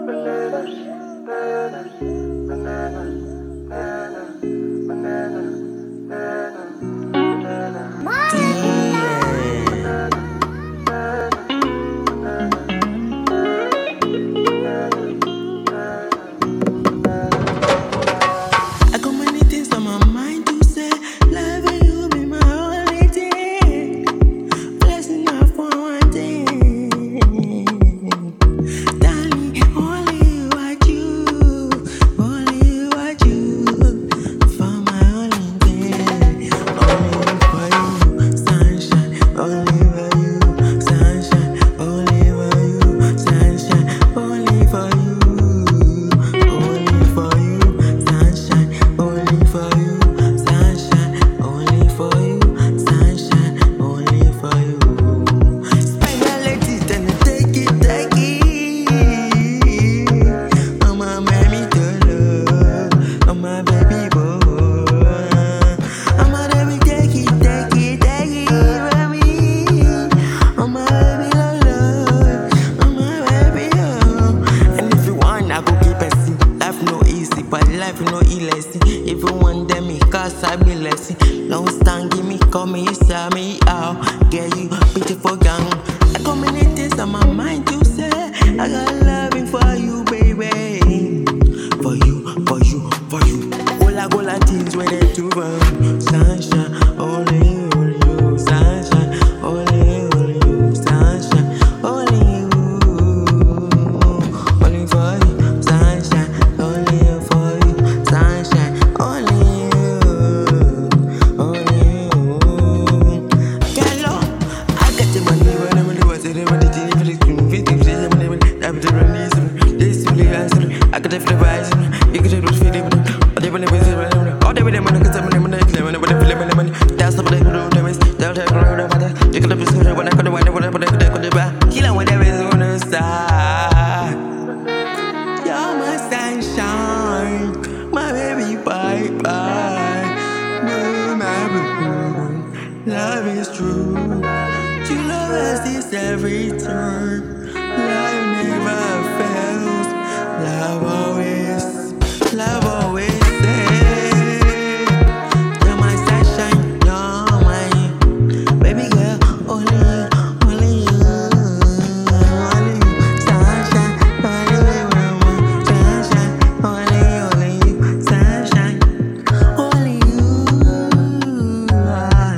I got many things on my mind to say. Loving you be my only thing. Blessing her for one thing. Darling, only you are you. Only you are you. For my only thing. Only for you. Sunshine, only for you. Sunshine, only for you. Sunshine, only for you. Only for you. Sunshine, only for you. Sunshine, only for you. Sunshine, only for you. Spinal ladies, then take it, take it. I'm a baby girl, I'm a baby boy. I'm a baby, take it, take it, take it from me. I'm a baby love, I'm a baby oh. And if you want, I go keep it see. Life no easy, but life no easy. If you want them, me cause I be lessy. Don't stand, give me, call me, sell me out. Get you, beautiful gang. I got many things on my mind to say. I got loving for you, baby. For you, for you, for you. All I things where they do from. Sunshine, only you. Sunshine, only you. Sunshine, only you. Only for you. Sunshine, only for you. Sunshine, only you. Only you. Hello, I got the money when I'm the ones that I'm the team for the screen. I'm the release. This is the answer. I got the flavors. You can do the feeling. All they want to be all they want to money, cause I'm the money. That's the money. They'll take a matter. You can have a when I could have whatever they buy. Kill whatever is on the side. You're my sunshine, my baby, bye bye. My baby, love is true. You love us is every turn. Love never fails. Love always. Love always.